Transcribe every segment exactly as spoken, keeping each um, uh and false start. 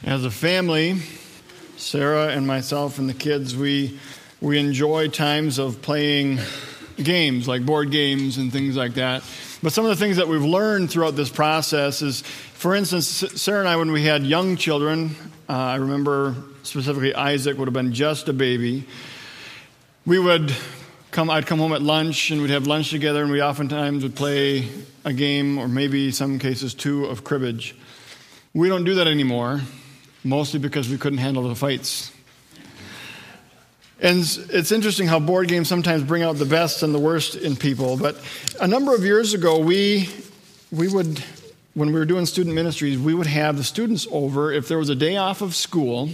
As a family, Sarah and myself and the kids, we we enjoy times of playing games, like board games and things like that. But some of the things that we've learned throughout this process is, for instance, Sarah and I, when we had young children, uh, I remember specifically Isaac would have been just a baby, we would come, I'd come home at lunch and we'd have lunch together, and we oftentimes would play a game, or maybe some cases two, of cribbage. We don't do that anymore, mostly because we couldn't handle the fights. And it's interesting how board games sometimes bring out the best and the worst in people. But a number of years ago, we we would, when we were doing student ministries, we would have the students over if there was a day off of school,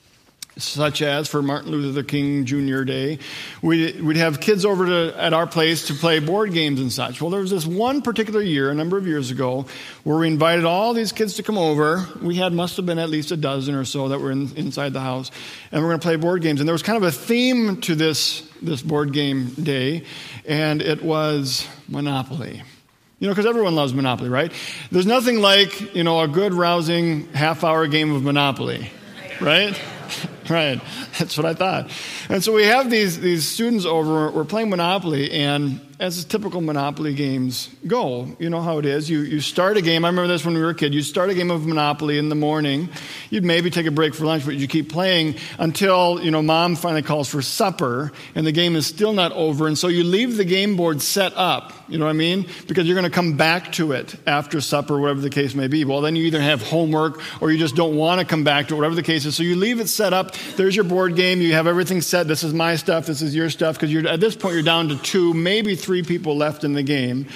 such as for Martin Luther King Junior Day. We'd, we'd have kids over to, at our place to play board games and such. Well, there was this one particular year, a number of years ago, where we invited all these kids to come over. We had, must have been at least a dozen or so that were in, inside the house. And we're going to play board games. And there was kind of a theme to this, this board game day, and it was Monopoly. You know, because everyone loves Monopoly, right? There's nothing like, you know, a good, rousing half-hour game of Monopoly, right? Right, that's what I thought. And so we have these these students over, we're playing Monopoly, and as typical Monopoly games go, you know how it is. You you start a game, I remember this when we were a kid, you'd start a game of Monopoly in the morning, you'd maybe take a break for lunch, but you keep playing until, you know, mom finally calls for supper, and the game is still not over, and so you leave the game board set up, you know what I mean? Because you're going to come back to it after supper, whatever the case may be. Well, then you either have homework, or you just don't want to come back to it, whatever the case is. So you leave it set up. There's your board game. You have everything set. This is my stuff. This is your stuff. Because you're at this point, you're down to two, maybe three people left in the game.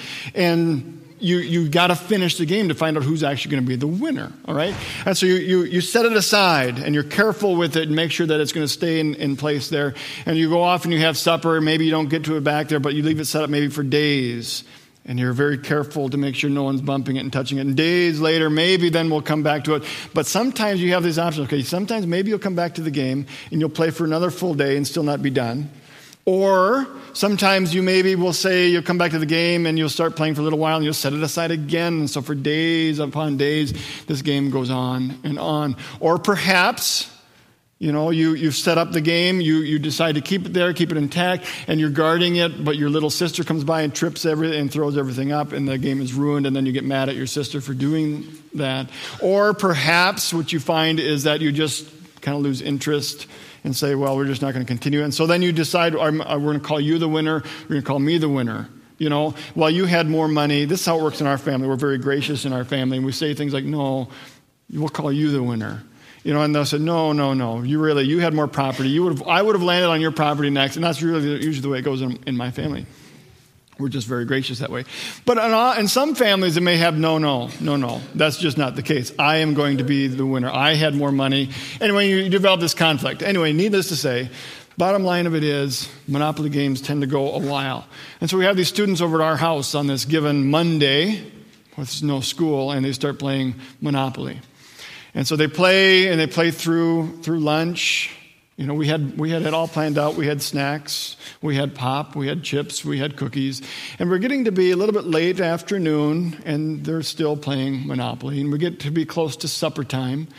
And you you got to finish the game to find out who's actually going to be the winner, all right? And so you, you, you set it aside, and you're careful with it and make sure that it's going to stay in, in place there. And you go off and you have supper. Maybe you don't get to it back there, but you leave it set up maybe for days. And you're very careful to make sure no one's bumping it and touching it. And days later, maybe then we'll come back to it. But sometimes you have these options. Okay, sometimes maybe you'll come back to the game and you'll play for another full day and still not be done. Or sometimes you maybe will say you'll come back to the game and you'll start playing for a little while and you'll set it aside again. And so for days upon days, this game goes on and on. Or perhaps, you know, you, you've set up the game, you, you decide to keep it there, keep it intact, and you're guarding it, but your little sister comes by and trips everything and throws everything up, and the game is ruined, and then you get mad at your sister for doing that. Or perhaps what you find is that you just kind of lose interest and say, well, we're just not going to continue. And so then you decide, we're going to call you the winner, we're going to call me the winner. You know, well, you had more money. This is how it works in our family. We're very gracious in our family, and we say things like, no, we'll call you the winner. You know, and they'll say, no, no, no, you really, you had more property. You would have, I would have landed on your property next. And that's really usually the way it goes in, in my family. We're just very gracious that way. But in, in some families, it may have, no, no, no, no. That's just not the case. I am going to be the winner. I had more money. Anyway, you develop this conflict. Anyway, needless to say, bottom line of it is, Monopoly games tend to go a while. And so we have these students over at our house on this given Monday, with no school, and they start playing Monopoly. And so they play, and they play through through lunch. You know, we had we had it all planned out. We had snacks, we had pop, we had chips, we had cookies. And we're getting to be a little bit late afternoon, and they're still playing Monopoly. And we get to be close to supper time,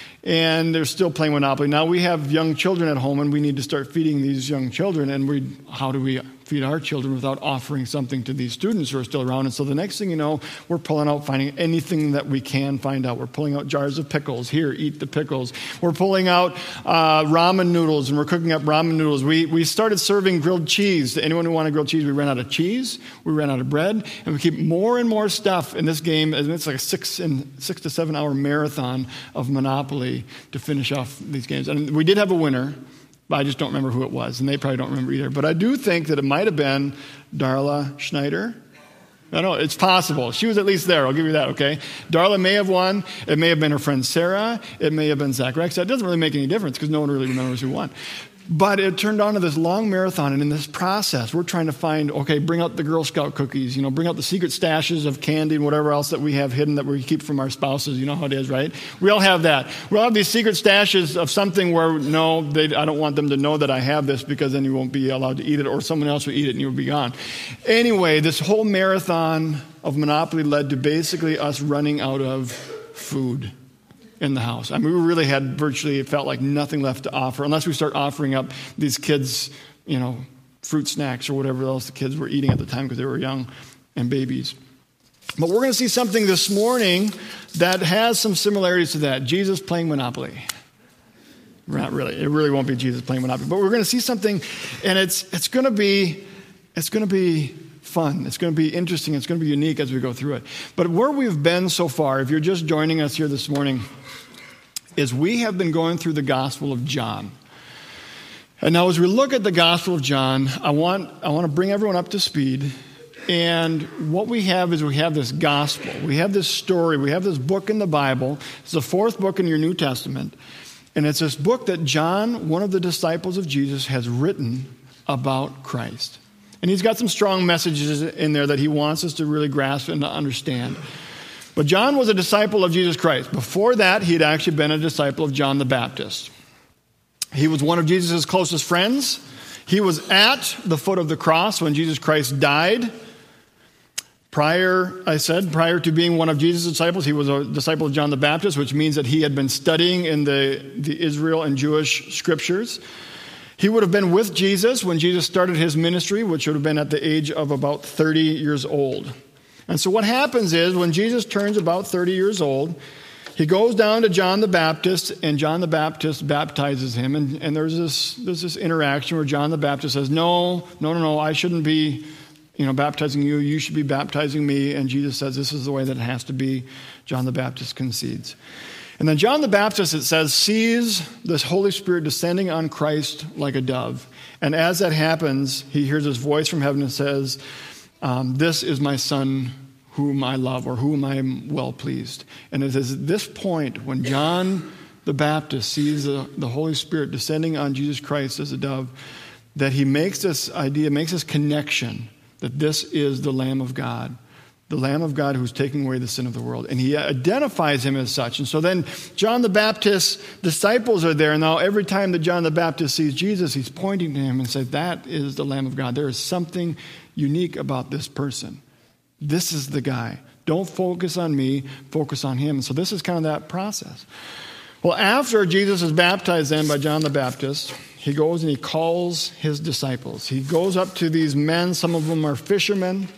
and they're still playing Monopoly. Now, we have young children at home, and we need to start feeding these young children. And we, how do we feed our children without offering something to these students who are still around? And so the next thing you know, we're pulling out, finding anything that we can find out. We're pulling out jars of pickles. Here, eat the pickles. We're pulling out uh, ramen noodles, and we're cooking up ramen noodles. We we started serving grilled cheese. To anyone who wanted grilled cheese, we ran out of cheese. We ran out of bread. And we keep more and more stuff in this game. And it's like a six, and six to seven hour marathon of Monopoly to finish off these games. And we did have a winner, but I just don't remember who it was, and they probably don't remember either. But I do think that it might have been Darla Schneider. I know, it's possible. She was at least there. I'll give you that, okay? Darla may have won. It may have been her friend Sarah. It may have been Zach Rex. That doesn't really make any difference because no one really remembers who won. But it turned on to this long marathon, and in this process, we're trying to find, okay, bring out the Girl Scout cookies, you know, bring out the secret stashes of candy and whatever else that we have hidden that we keep from our spouses. You know how it is, right? We all have that. We all have these secret stashes of something where, no, they, I don't want them to know that I have this because then you won't be allowed to eat it, or someone else will eat it and you'll be gone. Anyway, this whole marathon of Monopoly led to basically us running out of food. in the house. I mean, we really had virtually, it felt like nothing left to offer, unless we start offering up these kids, you know, fruit snacks or whatever else the kids were eating at the time because they were young and babies. But we're going to see something this morning that has some similarities to that. Jesus playing Monopoly. Not really. It really won't be Jesus playing Monopoly. But we're going to see something, and it's it's going to be it's going to be fun. It's going to be interesting. It's going to be unique as we go through it. But where we've been so far, if you're just joining us here this morning, is we have been going through the Gospel of John. And now as we look at the Gospel of John, I want I want to bring everyone up to speed. And what we have is we have this gospel. We have this story. We have this book in the Bible. It's the fourth book in your New Testament. And it's this book that John, one of the disciples of Jesus, has written about Christ. And he's got some strong messages in there that he wants us to really grasp and to understand. But John was a disciple of Jesus Christ. Before that, he had actually been a disciple of John the Baptist. He was one of Jesus' closest friends. He was at the foot of the cross when Jesus Christ died. Prior, I said, prior to being one of Jesus' disciples, he was a disciple of John the Baptist, which means that he had been studying in the, the Israel and Jewish scriptures. He would have been with Jesus when Jesus started his ministry, which would have been at the age of about thirty years old. And so what happens is when Jesus turns about thirty years old, he goes down to John the Baptist, and John the Baptist baptizes him. And, and there's this there's this interaction where John the Baptist says, no, no, no, no, I shouldn't be you know, baptizing you, you should be baptizing me. And Jesus says, this is the way that it has to be. John the Baptist concedes. And then John the Baptist, it says, sees this Holy Spirit descending on Christ like a dove. And as that happens, he hears his voice from heaven and says, um, this is my son whom I love, or whom I am well pleased. And it is at this point when John the Baptist sees the, the Holy Spirit descending on Jesus Christ as a dove, that he makes this idea, makes this connection that this is the Lamb of God, the Lamb of God who's taking away the sin of the world. And he identifies him as such. And so then John the Baptist's disciples are there. And now every time that John the Baptist sees Jesus, he's pointing to him and says, that is the Lamb of God. There is something unique about this person. This is the guy. Don't focus on me, focus on him. So this is kind of that process. Well, after Jesus is baptized then by John the Baptist, he goes and he calls his disciples. He goes up to these men. Some of them are fishermen.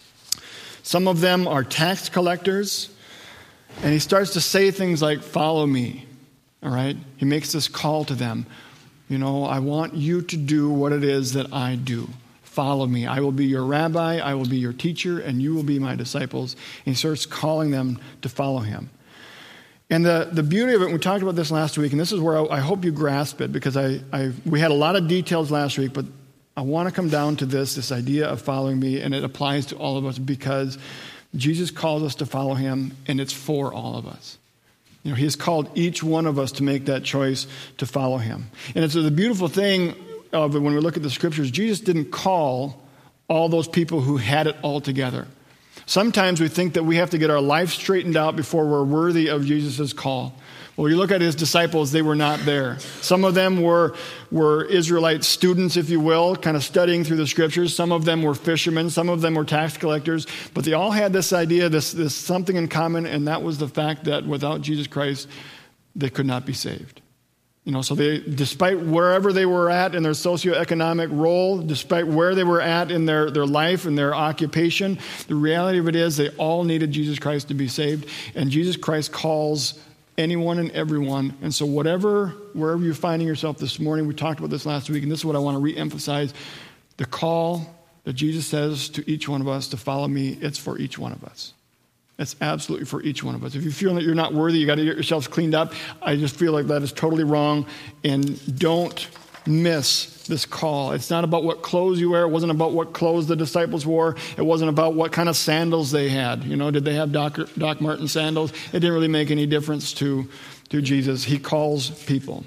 Some of them are tax collectors. And he starts to say things like, follow me. All right? He makes this call to them. You know, I want you to do what it is that I do. Follow me. I will be your rabbi. I will be your teacher. And you will be my disciples. And he starts calling them to follow him. And the, the beauty of it, we talked about this last week, and this is where I, I hope you grasp it, because I, I we had a lot of details last week, but I want to come down to this, this idea of following me, and it applies to all of us because Jesus calls us to follow him, and it's for all of us. You know, he has called each one of us to make that choice to follow him. And it's the beautiful thing of it when we look at the scriptures, Jesus didn't call all those people who had it all together. Sometimes we think that we have to get our life straightened out before we're worthy of Jesus' call. Well, you look at his disciples, they were not there. Some of them were, were Israelite students, if you will, kind of studying through the scriptures. Some of them were fishermen. Some of them were tax collectors. But they all had this idea, this, this something in common, and that was the fact that without Jesus Christ, they could not be saved. You know, so they, despite wherever they were at in their socioeconomic role, despite where they were at in their, their life and their occupation, the reality of it is they all needed Jesus Christ to be saved. And Jesus Christ calls anyone and everyone. And so whatever, wherever you're finding yourself this morning, we talked about this last week, and this is what I want to reemphasize. The call that Jesus says to each one of us to follow me, it's for each one of us. It's absolutely for each one of us. If you feel that you're not worthy, you got to get yourselves cleaned up, I just feel like that is totally wrong. And don't miss this call. It's not about what clothes you wear. It wasn't about what clothes the disciples wore. It wasn't about what kind of sandals they had. You know, did they have Doc, Doc Martin sandals? It didn't really make any difference to, to Jesus. He calls people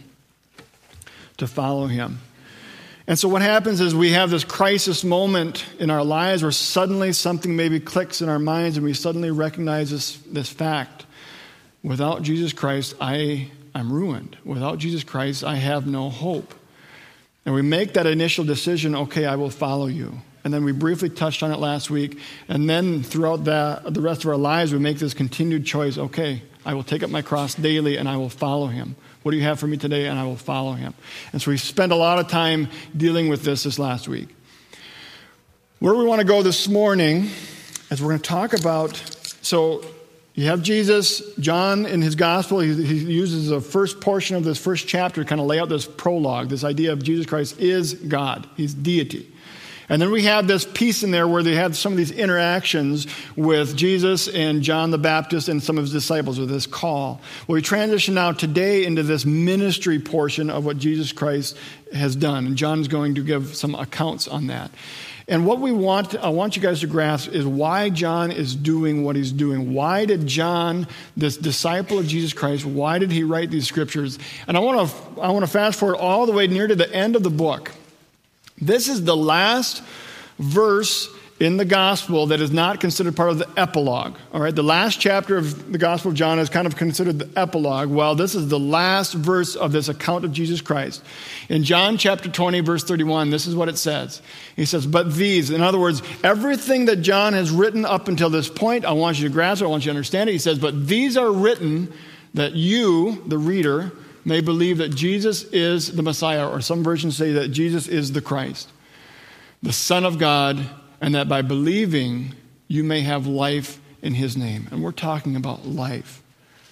to follow him. And so what happens is we have this crisis moment in our lives where suddenly something maybe clicks in our minds and we suddenly recognize this, this fact. Without Jesus Christ, I, I'm ruined. Without Jesus Christ, I have no hope. And we make that initial decision, okay, I will follow you. And then we briefly touched on it last week. And then throughout the, the rest of our lives, we make this continued choice, okay, I will take up my cross daily and I will follow him. What do you have for me today? And I will follow him. And so we spent a lot of time dealing with this this last week. Where we want to go this morning is we're going to talk about, so you have Jesus. John in his gospel, he, he uses the first portion of this first chapter to kind of lay out this prologue, this idea of Jesus Christ is God. He's deity. And then we have this piece in there where they have some of these interactions with Jesus and John the Baptist and some of his disciples with this call. Well, we transition now today into this ministry portion of what Jesus Christ has done. And John's going to give some accounts on that. And what we want, I want you guys to grasp is why John is doing what he's doing. Why did John, this disciple of Jesus Christ, why did he write these scriptures? And I want to, I want to fast forward all the way near to the end of the book. This is the last verse in the gospel that is not considered part of the epilogue. All right, the last chapter of the Gospel of John is kind of considered the epilogue. Well, this is the last verse of this account of Jesus Christ. In John chapter twenty, verse thirty-one, this is what it says. He says, but these, in other words, everything that John has written up until this point, I want you to grasp it, I want you to understand it. He says, but these are written that you, the reader, may believe that Jesus is the Messiah, or some versions say that Jesus is the Christ, the Son of God, and that by believing, you may have life in his name. And we're talking about life.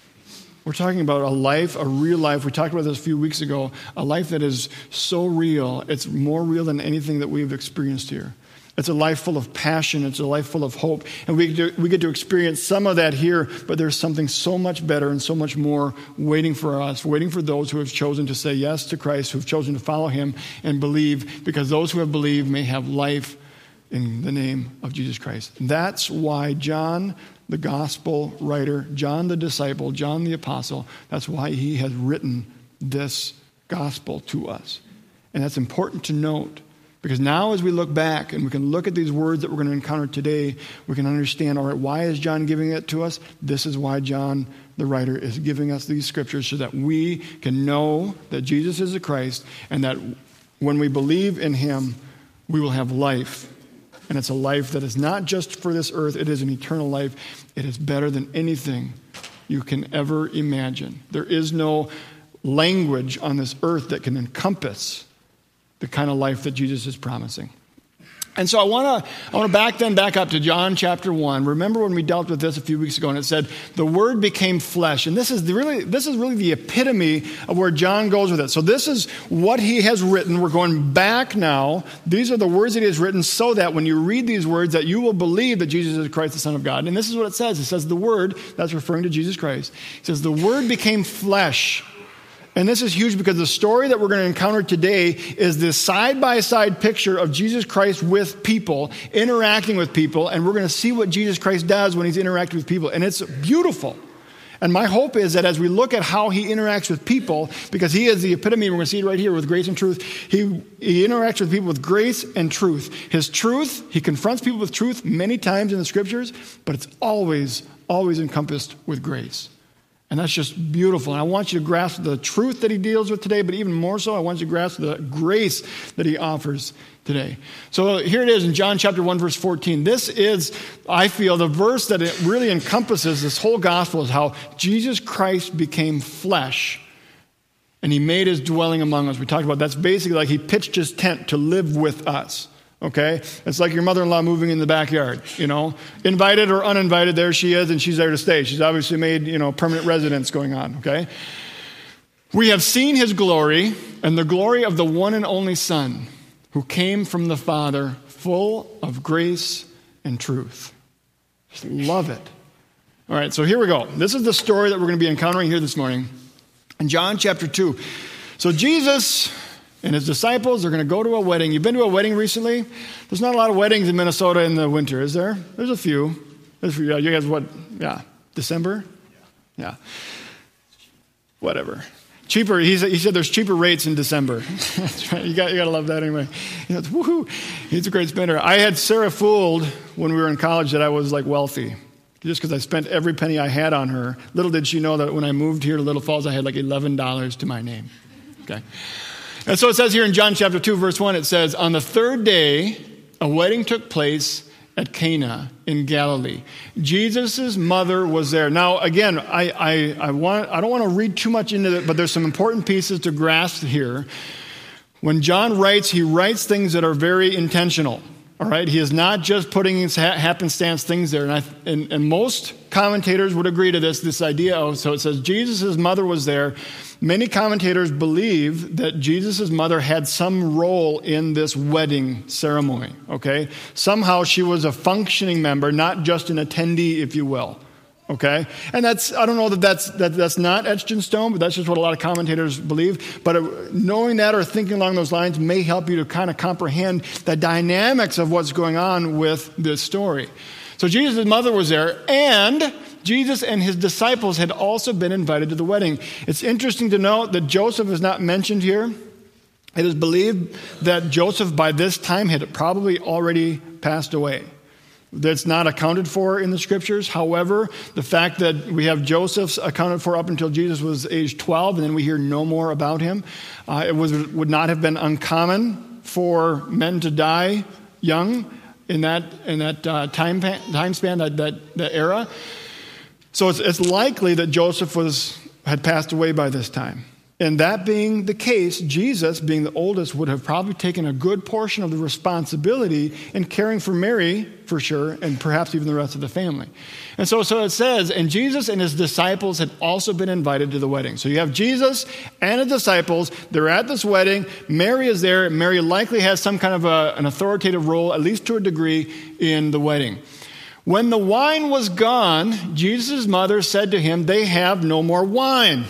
We're talking about a life, a real life. We talked about this a few weeks ago, a life that is so real. It's more real than anything that we've experienced here. It's a life full of passion. It's a life full of hope. And we get, to, we get to experience some of that here, but there's something so much better and so much more waiting for us, waiting for those who have chosen to say yes to Christ, who have chosen to follow him and believe, because those who have believed may have life in the name of Jesus Christ. That's why John, the gospel writer, John the disciple, John the apostle, that's why he has written this gospel to us. And that's important to note. Because now as we look back and we can look at these words that we're going to encounter today, we can understand, all right, why is John giving it to us? This is why John, the writer, is giving us these scriptures so that we can know that Jesus is the Christ and that when we believe in him, we will have life. And it's a life that is not just for this earth, it is an eternal life. It is better than anything you can ever imagine. There is no language on this earth that can encompass the kind of life that Jesus is promising. And so I want to I want to back then back up to John chapter one. Remember when we dealt with this a few weeks ago, and it said the Word became flesh. And this is the really this is really the epitome of where John goes with it. So this is what he has written. We're going back now. These are the words that he has written, so that when you read these words, that you will believe that Jesus is Christ, the Son of God. And this is what it says. It says the Word, that's referring to Jesus Christ. It says the Word became flesh. And this is huge because the story that we're going to encounter today is this side-by-side picture of Jesus Christ with people, interacting with people, and we're going to see what Jesus Christ does when he's interacting with people. And it's beautiful. And my hope is that as we look at how he interacts with people, because he is the epitome, we're going to see it right here with grace and truth, he, he interacts with people with grace and truth. His truth, he confronts people with truth many times in the scriptures, but it's always, always encompassed with grace. And that's just beautiful. And I want you to grasp the truth that he deals with today, but even more so, I want you to grasp the grace that he offers today. So here it is in John chapter one, verse fourteen. This is, I feel, the verse that it really encompasses this whole gospel, is how Jesus Christ became flesh and he made his dwelling among us. We talked about that's basically like he pitched his tent to live with us. Okay? It's like your mother-in-law moving in the backyard, you know. Invited or uninvited, there she is, and she's there to stay. She's obviously made, you know, permanent residence going on, okay? We have seen his glory, and the glory of the one and only Son, who came from the Father, full of grace and truth. Just love it. All right, so here we go. This is the story that we're going to be encountering here this morning. In John chapter two. So Jesus and his disciples are going to go to a wedding. You've been to a wedding recently? There's not a lot of weddings in Minnesota in the winter, is there? There's a few. There's a few. You guys, what? Yeah. December? Yeah. Whatever. Cheaper. He said, he said there's cheaper rates in December. That's right. You got, you got to love that anyway. You know, woohoo. He's a great spender. I had Sarah fooled when we were in college that I was like wealthy. Just because I spent every penny I had on her. Little did she know that when I moved here to Little Falls, I had like eleven dollars to my name. Okay. And so it says here in John chapter two, verse one, it says, on the third day, a wedding took place at Cana in Galilee. Jesus' mother was there. Now, again, I, I, I, want, I don't want to read too much into it, but there's some important pieces to grasp here. When John writes, he writes things that are very intentional. All right, he is not just putting his happenstance things there. And, I, and, and most commentators would agree to this, this idea of, so it says Jesus' mother was there. Many commentators believe that Jesus' mother had some role in this wedding ceremony, okay? Somehow she was a functioning member, not just an attendee, if you will. Okay, and that's, I don't know that that's, that, that's not etched in stone, but that's just what a lot of commentators believe. But uh, knowing that or thinking along those lines may help you to kind of comprehend the dynamics of what's going on with this story. So Jesus' mother was there, and Jesus and his disciples had also been invited to the wedding. It's interesting to note that Joseph is not mentioned here. It is believed that Joseph by this time had probably already passed away. That's not accounted for in the scriptures. However, the fact that we have Joseph's accounted for up until Jesus was age twelve, and then we hear no more about him, uh, it was, would not have been uncommon for men to die young in that in that uh, time time span, that that, that era. So it's, it's likely that Joseph was had passed away by this time. And that being the case, Jesus, being the oldest, would have probably taken a good portion of the responsibility in caring for Mary, for sure, and perhaps even the rest of the family. And so, so it says, and Jesus and his disciples had also been invited to the wedding. So you have Jesus and his disciples. They're at this wedding. Mary is there. Mary likely has some kind of a, an authoritative role, at least to a degree, in the wedding. When the wine was gone, Jesus' mother said to him, "They have no more wine."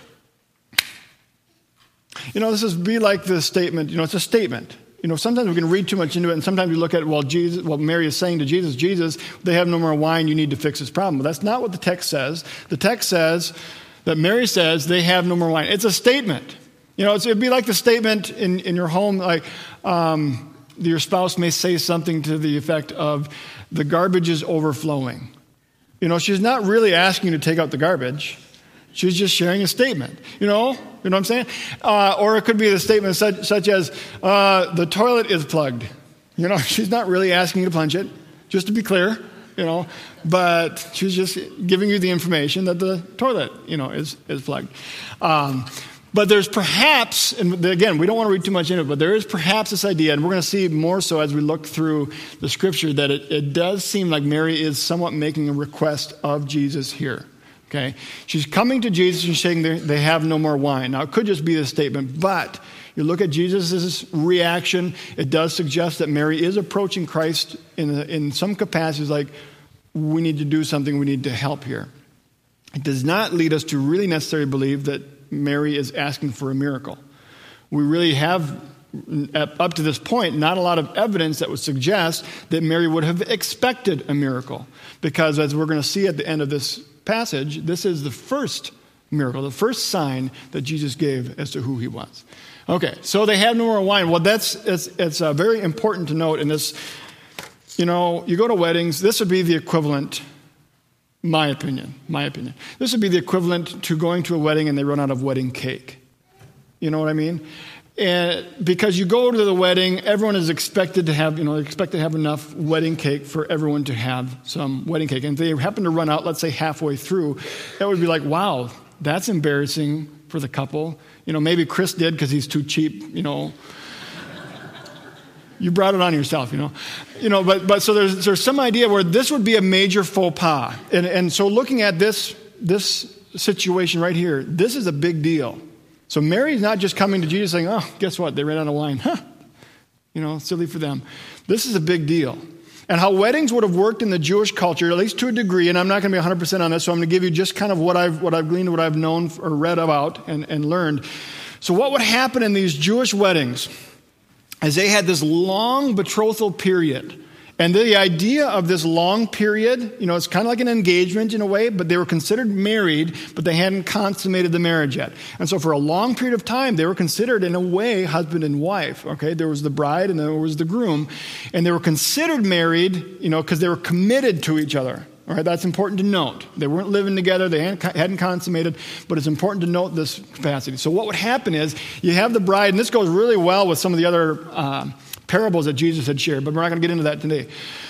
You know, this is be like the statement, you know, it's a statement. You know, sometimes we can read too much into it, and sometimes we look at, well, Jesus, well, Mary is saying to Jesus, Jesus, they have no more wine, you need to fix this problem. But that's not what the text says. The text says that Mary says they have no more wine. It's a statement. You know, it's, it'd be like the statement in, in your home, like um, your spouse may say something to the effect of, the garbage is overflowing. You know, she's not really asking you to take out the garbage. She's just sharing a statement, you know? You know what I'm saying? Uh, or it could be the statement such, such as, uh, the toilet is plugged. You know, she's not really asking you to plunge it, just to be clear, you know. But she's just giving you the information that the toilet, you know, is, is plugged. Um, but there's perhaps, and again, we don't want to read too much into it, but there is perhaps this idea, and we're going to see more so as we look through the scripture, that it, it does seem like Mary is somewhat making a request of Jesus here. Okay, she's coming to Jesus and saying they have no more wine. Now, it could just be this statement, but you look at Jesus' reaction, it does suggest that Mary is approaching Christ in, a, in some capacities like, we need to do something, we need to help here. It does not lead us to really necessarily believe that Mary is asking for a miracle. We really have, up to this point, not a lot of evidence that would suggest that Mary would have expected a miracle. Because as we're going to see at the end of this passage, this is the first miracle, the first sign that Jesus gave as to who he was. Okay, so they have no more wine. Well, that's it's, it's uh, very important to note in this. You know, you go to weddings, this would be the equivalent, my opinion, my opinion. This would be the equivalent to going to a wedding and they run out of wedding cake. You know what I mean? And because you go to the wedding, everyone is expected to have, you know, expect to have enough wedding cake for everyone to have some wedding cake. And if they happen to run out, let's say halfway through, that would be like, wow, that's embarrassing for the couple. You know, maybe Chris did because he's too cheap, you know. You brought it on yourself, you know. You know, but but so there's there's some idea where this would be a major faux pas. And and so looking at this this situation right here, this is a big deal. So Mary's not just coming to Jesus saying, oh, guess what? They ran out of wine. Huh. You know, silly for them. This is a big deal. And how weddings would have worked in the Jewish culture, at least to a degree, and I'm not going to be one hundred percent on this, so I'm going to give you just kind of what I've what I've gleaned, what I've known or read about and, and learned. So what would happen in these Jewish weddings is they had this long betrothal period. And the idea of this long period, you know, it's kind of like an engagement in a way, but they were considered married, but they hadn't consummated the marriage yet. And so for a long period of time, they were considered in a way husband and wife, okay? There was the bride and there was the groom. And they were considered married, you know, because they were committed to each other. All right, that's important to note. They weren't living together, they hadn't consummated, but it's important to note this capacity. So what would happen is you have the bride, and this goes really well with some of the other uh, parables that Jesus had shared, but we're not going to get into that today.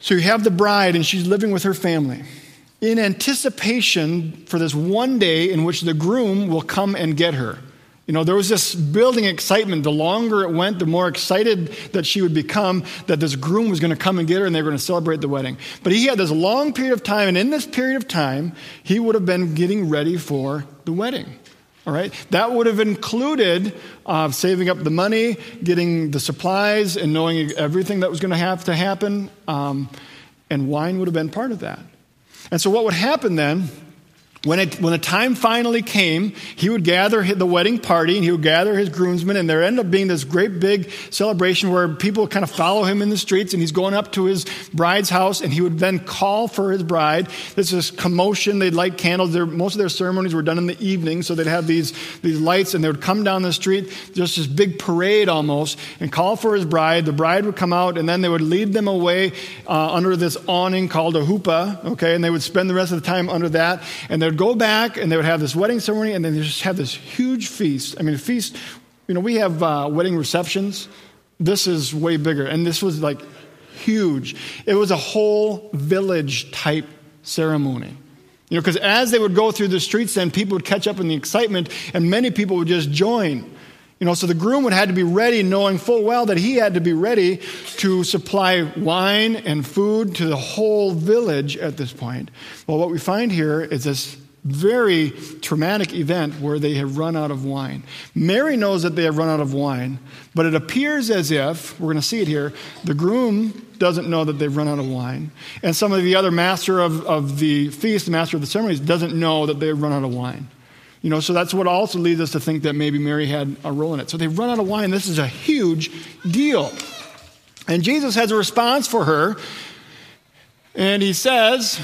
So you have the bride, and she's living with her family in anticipation for this one day in which the groom will come and get her. You know, there was this building excitement. The longer it went, the more excited that she would become that this groom was going to come and get her and they were going to celebrate the wedding. But he had this long period of time, and in this period of time, he would have been getting ready for the wedding. All right? That would have included uh, saving up the money, getting the supplies, and knowing everything that was going to have to happen. Um, and wine would have been part of that. And so what would happen then, when it, when the time finally came, he would gather the wedding party, and he would gather his groomsmen, and there ended up being this great big celebration where people kind of follow him in the streets, and he's going up to his bride's house, and he would then call for his bride. There's this commotion. They'd light candles. Their, most of their ceremonies were done in the evening, so they'd have these, these lights, and they would come down the street, just this big parade almost, and call for his bride. The bride would come out, and then they would lead them away uh, under this awning called a huppah, okay, and they would spend the rest of the time under that, and they'd go back and they would have this wedding ceremony, and then they just have this huge feast. I mean, a feast, you know, we have uh, wedding receptions. This is way bigger, and this was like huge. It was a whole village type ceremony. You know, because as they would go through the streets, then people would catch up in the excitement, and many people would just join. You know, so the groom would have to be ready, knowing full well that he had to be ready to supply wine and food to the whole village at this point. Well, what we find here is this very traumatic event where they have run out of wine. Mary knows that they have run out of wine, but it appears as if, we're going to see it here, the groom doesn't know that they've run out of wine. And some of the other master of, of the feast, the master of the ceremonies, doesn't know that they've run out of wine. You know, so that's what also leads us to think that maybe Mary had a role in it. So they've run out of wine. This is a huge deal. And Jesus has a response for her. And he says,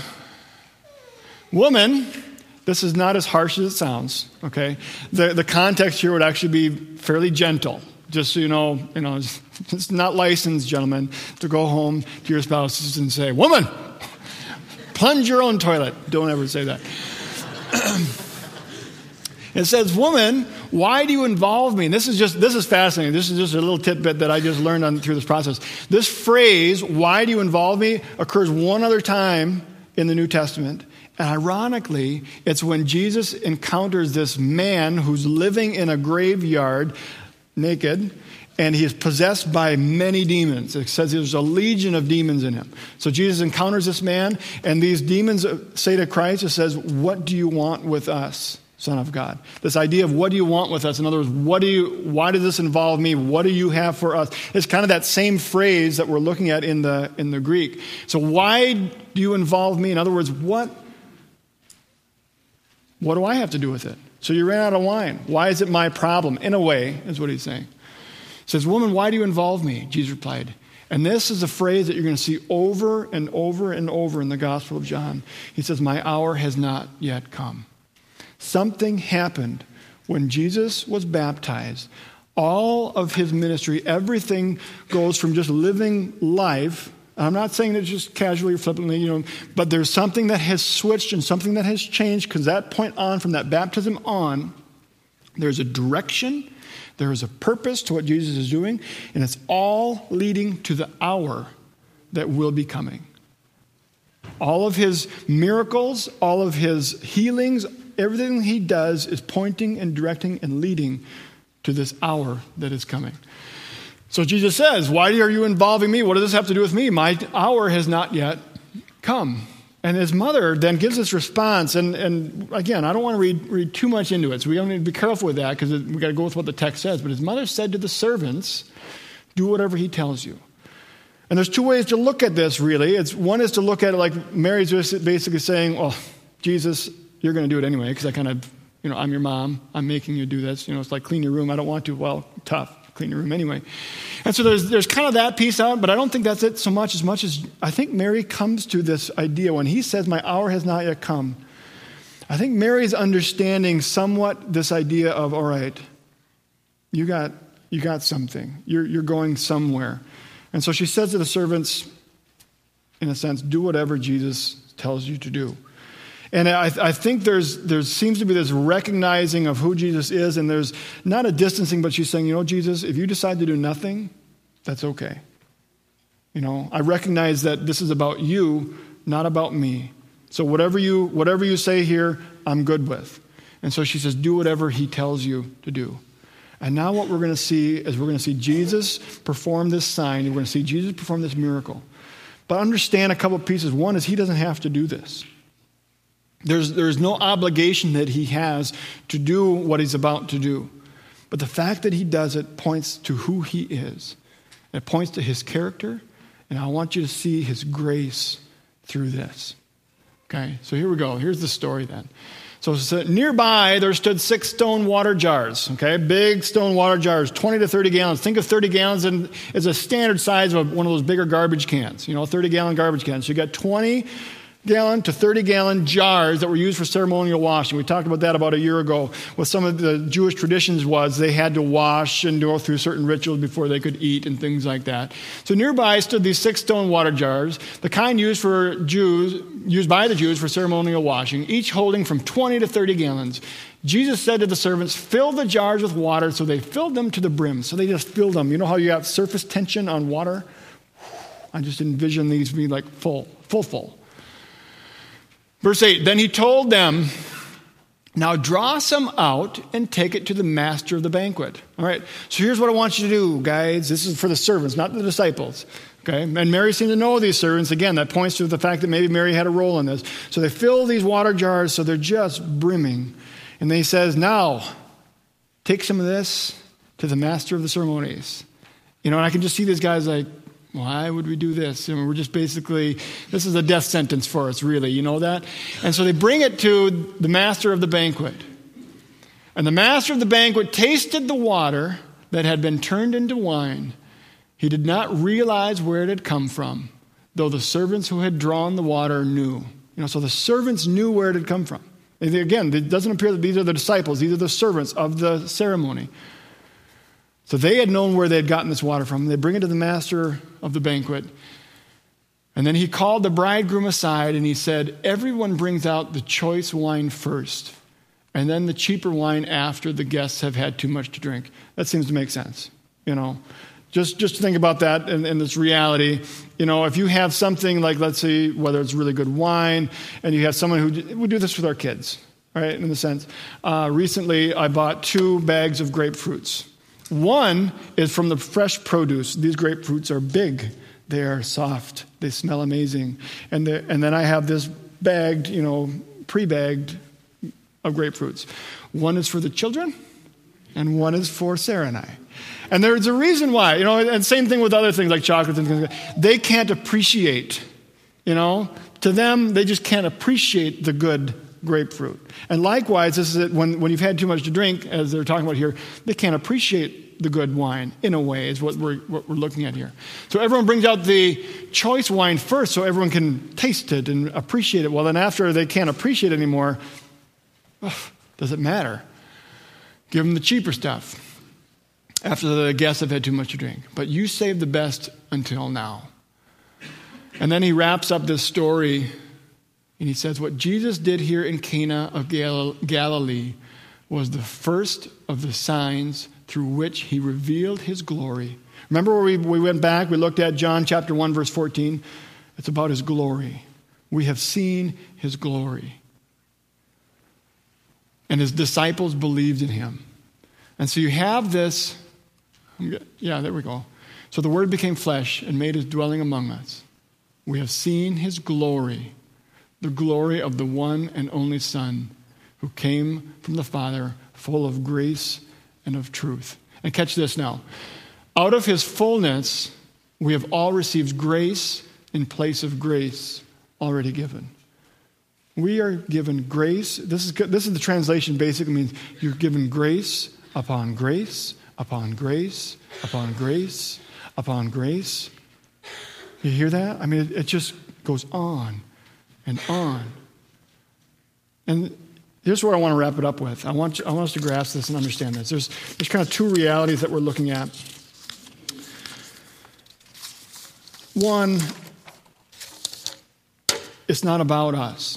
"Woman," this is not as harsh as it sounds, okay? The the context here would actually be fairly gentle. Just so you know, you know, it's, it's not licensed, gentlemen, to go home to your spouses and say, "Woman, plunge your own toilet." Don't ever say that. It says, "Woman, why do you involve me?" And this is just, this is fascinating. This is just a little tidbit that I just learned on, through this process. This phrase, "why do you involve me?" occurs one other time in the New Testament. And ironically, it's when Jesus encounters this man who's living in a graveyard naked, and he is possessed by many demons. It says there's a legion of demons in him. So Jesus encounters this man, and these demons say to Christ, it says, "What do you want with us, Son of God?" This idea of what do you want with us? In other words, what do you, why does this involve me? What do you have for us? It's kind of that same phrase that we're looking at in the in the Greek. So why do you involve me? In other words, what, what do I have to do with it? So you ran out of wine. Why is it my problem? In a way, is what he's saying. He says, "Woman, why do you involve me?" Jesus replied. And this is a phrase that you're going to see over and over and over in the Gospel of John. He says, "My hour has not yet come." Something happened when Jesus was baptized. All of his ministry, everything goes from just living life. I'm not saying it just casually or flippantly, you know, but there's something that has switched and something that has changed, because that point on, from that baptism on, there's a direction, there is a purpose to what Jesus is doing, and it's all leading to the hour that will be coming. All of his miracles, all of his healings, everything he does is pointing and directing and leading to this hour that is coming. So Jesus says, "Why are you involving me? What does this have to do with me? My hour has not yet come." And his mother then gives this response. And, and again, I don't want to read, read too much into it, so we don't need to be careful with that, because we've got to go with what the text says. But his mother said to the servants, "Do whatever he tells you." And there's two ways to look at this, really. It's one is to look at it like Mary's just basically saying, "Well, Jesus, you're going to do it anyway, because I kind of, you know, I'm your mom. I'm making you do this. You know, it's like clean your room. I don't want to. Well, tough. Clean your room anyway." And so there's there's kind of that piece out, but I don't think that's it so much as much as I think Mary comes to this idea when he says, "My hour has not yet come." I think Mary's understanding somewhat this idea of, all right, you got you got something. You're you're going somewhere. And so she says to the servants, in a sense, do whatever Jesus tells you to do. And I, I think there's there seems to be this recognizing of who Jesus is, and there's not a distancing, but she's saying, you know, Jesus, if you decide to do nothing, that's okay. You know, I recognize that this is about you, not about me. So whatever you whatever you say here, I'm good with. And so she says, do whatever he tells you to do. And now what we're going to see is we're going to see Jesus perform this sign. We're going to see Jesus perform this miracle. But understand a couple pieces. One is he doesn't have to do this. There's, there's no obligation that he has to do what he's about to do. But the fact that he does it points to who he is. It points to his character. And I want you to see his grace through this. Okay, so here we go. Here's the story then. So, so nearby, there stood six stone water jars, okay? Big stone water jars, twenty to thirty gallons. Think of thirty gallons and as a standard size of one of those bigger garbage cans, you know, thirty gallon garbage cans. So you got twenty gallon to thirty gallon jars that were used for ceremonial washing. We talked about that about a year ago. What some of the Jewish traditions was they had to wash and go through certain rituals before they could eat and things like that. So nearby stood these six stone water jars, the kind used for Jews, used by the Jews for ceremonial washing, each holding from twenty to thirty gallons. Jesus said to the servants, fill the jars with water. So they filled them to the brim. So they just filled them. You know how you have surface tension on water? I just envision these being like full, full, full. Verse eight, then he told them, now draw some out and take it to the master of the banquet. All right, so here's what I want you to do, guys. This is for the servants, not the disciples. Okay, and Mary seemed to know these servants. Again, that points to the fact that maybe Mary had a role in this. So they fill these water jars so they're just brimming. And then he says, now, take some of this to the master of the ceremonies. You know, and I can just see these guys like, why would we do this? And we're just basically, this is a death sentence for us, really. You know that? And so they bring it to the master of the banquet. And the master of the banquet tasted the water that had been turned into wine. He did not realize where it had come from, though the servants who had drawn the water knew. You know, so the servants knew where it had come from. And again, it doesn't appear that these are the disciples. These are the servants of the ceremony. So they had known where they had gotten this water from. They bring it to the master of the banquet. And then he called the bridegroom aside and he said, everyone brings out the choice wine first, and then the cheaper wine after the guests have had too much to drink. That seems to make sense. You know, just, just think about that in, in this reality. You know, if you have something like, let's say, whether it's really good wine, and you have someone who, we do this with our kids, right, in the sense. Uh, recently, I bought two bags of grapefruits. One is from the fresh produce. These grapefruits are big. They are soft. They smell amazing. And, and then I have this bagged, you know, pre-bagged of grapefruits. One is for the children, and one is for Sarah and I. And there's a reason why. You know, and same thing with other things like chocolates and things like that. They can't appreciate, you know. To them, they just can't appreciate the good grapefruit. And likewise, this is it, when, when you've had too much to drink, as they're talking about here, they can't appreciate the good wine, in a way, is what we're, what we're looking at here. So everyone brings out the choice wine first so everyone can taste it and appreciate it. Well, then after they can't appreciate it anymore, ugh, does it matter? Give them the cheaper stuff after the guests have had too much to drink. But you saved the best until now. And then he wraps up this story and he says, what Jesus did here in Cana of Gal- Galilee was the first of the signs through which he revealed his glory. Remember where we, we went back, we looked at John chapter one, verse fourteen? It's about his glory. We have seen his glory. And his disciples believed in him. And so you have this, yeah, there we go. So the Word became flesh and made his dwelling among us. We have seen his glory, the glory of the one and only Son who came from the Father, full of grace and of truth. And catch this now. Out of his fullness, we have all received grace in place of grace already given. We are given grace. This is, this is the translation basically means you're given grace upon grace, upon grace, upon grace, upon grace. You hear that? I mean, it, it just goes on and on. And here's where I want to wrap it up with. I want you, I want us to grasp this and understand this. There's, there's kind of two realities that we're looking at. One, it's not about us.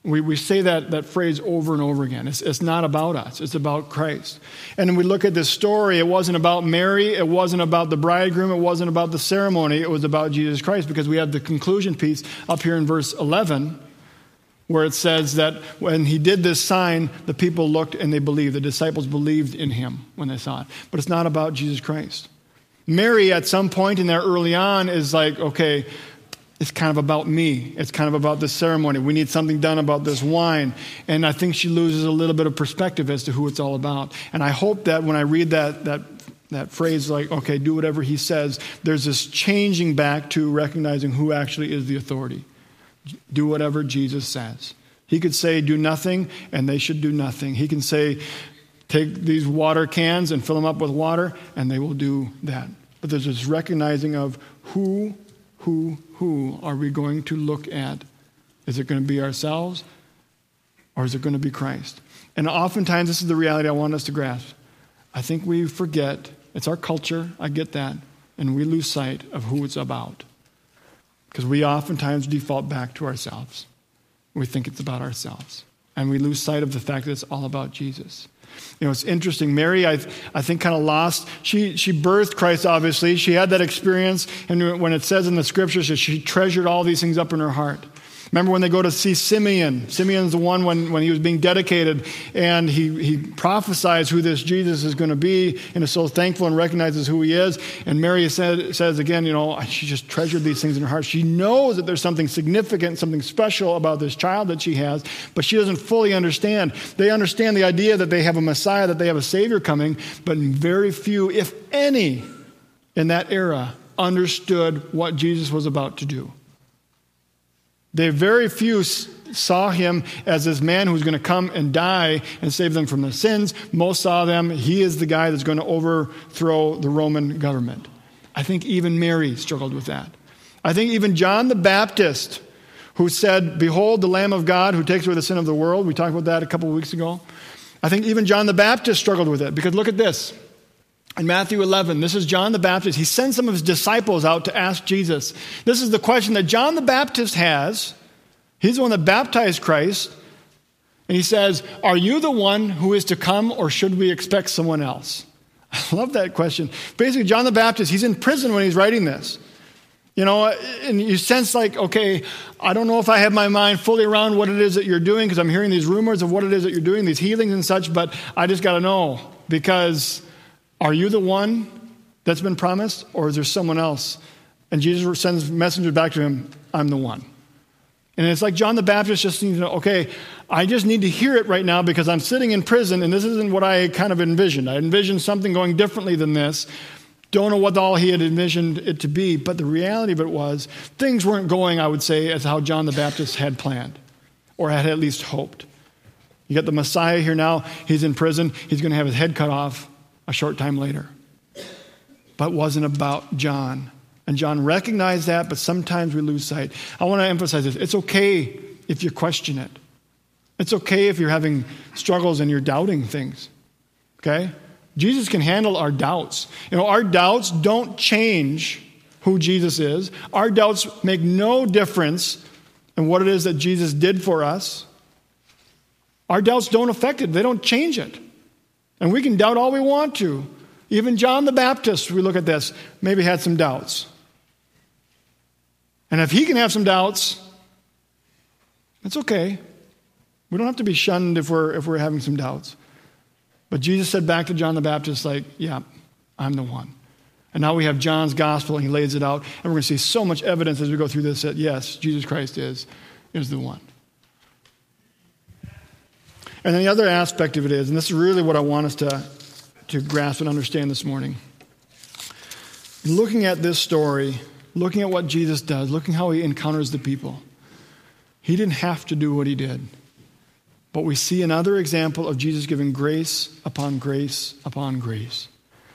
We we say that, that phrase over and over again. It's, it's not about us. It's about Christ. And when we look at this story, it wasn't about Mary. It wasn't about the bridegroom. It wasn't about the ceremony. It was about Jesus Christ, because we have the conclusion piece up here in verse eleven, where it says that when he did this sign, the people looked and they believed. The disciples believed in him when they saw it. But it's not about Jesus Christ. Mary, at some point in there early on, is like, okay, it's kind of about me. It's kind of about this ceremony. We need something done about this wine. And I think she loses a little bit of perspective as to who it's all about. And I hope that when I read that that that phrase, like, okay, do whatever he says, there's this changing back to recognizing who actually is the authority. Do whatever Jesus says. He could say, do nothing, and they should do nothing. He can say, take these water cans and fill them up with water, and they will do that. But there's this recognizing of who, who, who are we going to look at? Is it going to be ourselves, or is it going to be Christ? And oftentimes, this is the reality I want us to grasp. I think we forget. It's our culture. I get that. And we lose sight of who it's about. Because we oftentimes default back to ourselves. We think it's about ourselves. And we lose sight of the fact that it's all about Jesus. You know, it's interesting. Mary, I, I think, kind of lost. She she birthed Christ, obviously. She had that experience. And when it says in the scriptures that she treasured all these things up in her heart. Remember when they go to see Simeon. Simeon's the one when, when he was being dedicated, and he, he prophesies who this Jesus is going to be, and is so thankful and recognizes who he is. And Mary said, says again, you know, she just treasured these things in her heart. She knows that there's something significant, something special about this child that she has, but she doesn't fully understand. They understand the idea that they have a Messiah, that they have a Savior coming, but very few, if any, in that era understood what Jesus was about to do. They very few saw him as this man who's going to come and die and save them from their sins. Most saw them, he is the guy that's going to overthrow the Roman government. I think even Mary struggled with that. I think even John the Baptist, who said, behold the Lamb of God who takes away the sin of the world. We talked about that a couple of weeks ago. I think even John the Baptist struggled with it, because look at this. In Matthew eleven, this is John the Baptist. He sends some of his disciples out to ask Jesus. This is the question that John the Baptist has. He's the one that baptized Christ. And he says, are you the one who is to come, or should we expect someone else? I love that question. Basically, John the Baptist, he's in prison when he's writing this. You know, and you sense like, okay, I don't know if I have my mind fully around what it is that you're doing, because I'm hearing these rumors of what it is that you're doing, these healings and such, but I just got to know, because are you the one that's been promised, or is there someone else? And Jesus sends messengers back to him, I'm the one. And it's like John the Baptist just needs to know, okay, I just need to hear it right now because I'm sitting in prison, and this isn't what I kind of envisioned. I envisioned something going differently than this. Don't know what all he had envisioned it to be, but the reality of it was things weren't going, I would say, as how John the Baptist had planned, or had at least hoped. You got the Messiah here now. He's in prison. He's going to have his head cut off a short time later. But it wasn't about John. And John recognized that, but sometimes we lose sight. I want to emphasize this. It's okay if you question it. It's okay if you're having struggles and you're doubting things. Okay? Jesus can handle our doubts. You know, our doubts don't change who Jesus is. Our doubts make no difference in what it is that Jesus did for us. Our doubts don't affect it. They don't change it. And we can doubt all we want to. Even John the Baptist, we look at this, maybe had some doubts. And if he can have some doubts, it's okay. We don't have to be shunned if we're if we're having some doubts. But Jesus said back to John the Baptist, like, yeah, I'm the one. And now we have John's gospel, and he lays it out. And we're going to see so much evidence as we go through this that, yes, Jesus Christ is, is the one. And then the other aspect of it is, and this is really what I want us to, to grasp and understand this morning. Looking at this story, looking at what Jesus does, looking how he encounters the people, he didn't have to do what he did. But we see another example of Jesus giving grace upon grace upon grace.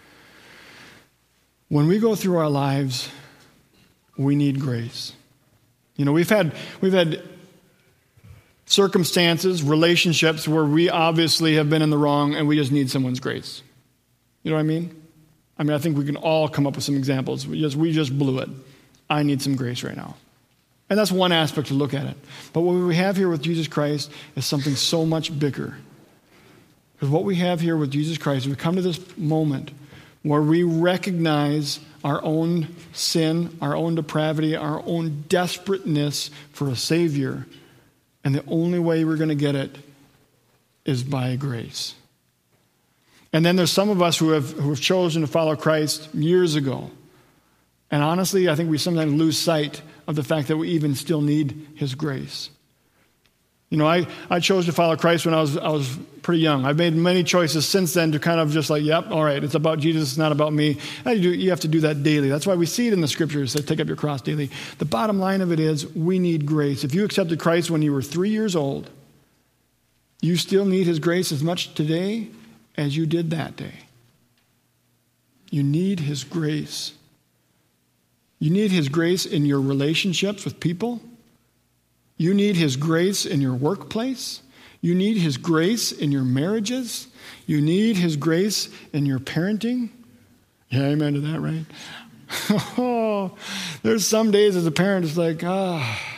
When we go through our lives, we need grace. You know, we've had we've had circumstances, relationships where we obviously have been in the wrong and we just need someone's grace. You know what I mean? I mean, I think we can all come up with some examples. We just, we just blew it. I need some grace right now. And that's one aspect to look at it. But what we have here with Jesus Christ is something so much bigger. Because what we have here with Jesus Christ, we come to this moment where we recognize our own sin, our own depravity, our own desperateness for a Savior. And the only way we're going to get it is by grace. And then there's some of us who have, who have chosen to follow Christ years ago. And honestly, I think we sometimes lose sight of the fact that we even still need his grace. You know, I, I chose to follow Christ when I was I was pretty young. I've made many choices since then to kind of just like, yep, all right, it's about Jesus, it's not about me. And you, do, you have to do that daily. That's why we see it in the scriptures that take up your cross daily. The bottom line of it is we need grace. If you accepted Christ when you were three years old, you still need his grace as much today as you did that day. You need his grace. You need his grace in your relationships with people. You need his grace in your workplace. You need his grace in your marriages. You need his grace in your parenting. Yeah, amen to that, right? Oh, there's some days as a parent, it's like, ah, oh,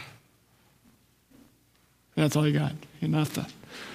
that's all you got. You're nothing.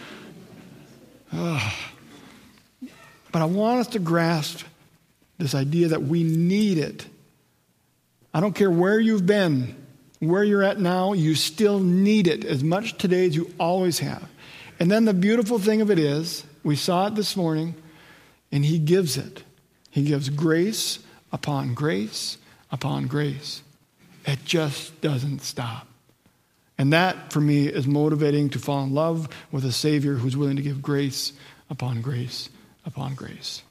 Oh. But I want us to grasp this idea that we need it. I don't care where you've been, where you're at now, you still need it as much today as you always have. And then the beautiful thing of it is, we saw it this morning, and he gives it. He gives grace upon grace upon grace. It just doesn't stop. And that, for me, is motivating to fall in love with a Savior who's willing to give grace upon grace upon grace.